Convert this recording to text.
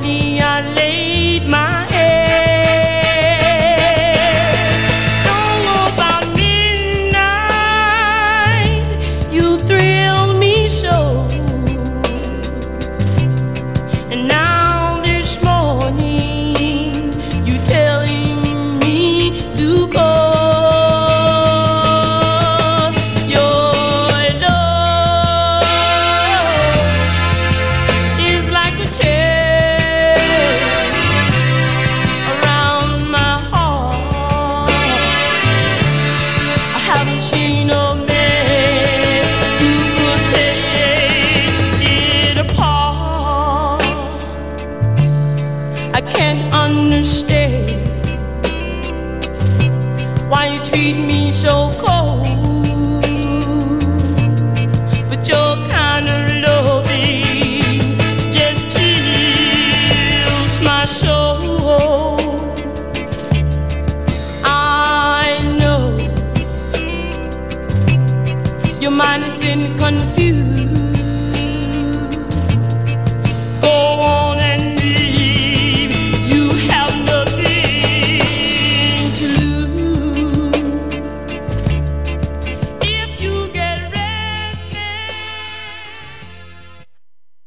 thee I laid my head. Oh, about midnight, you thrill me so. And now this morning, you telling me to go. I can't understand why you treat me so cold.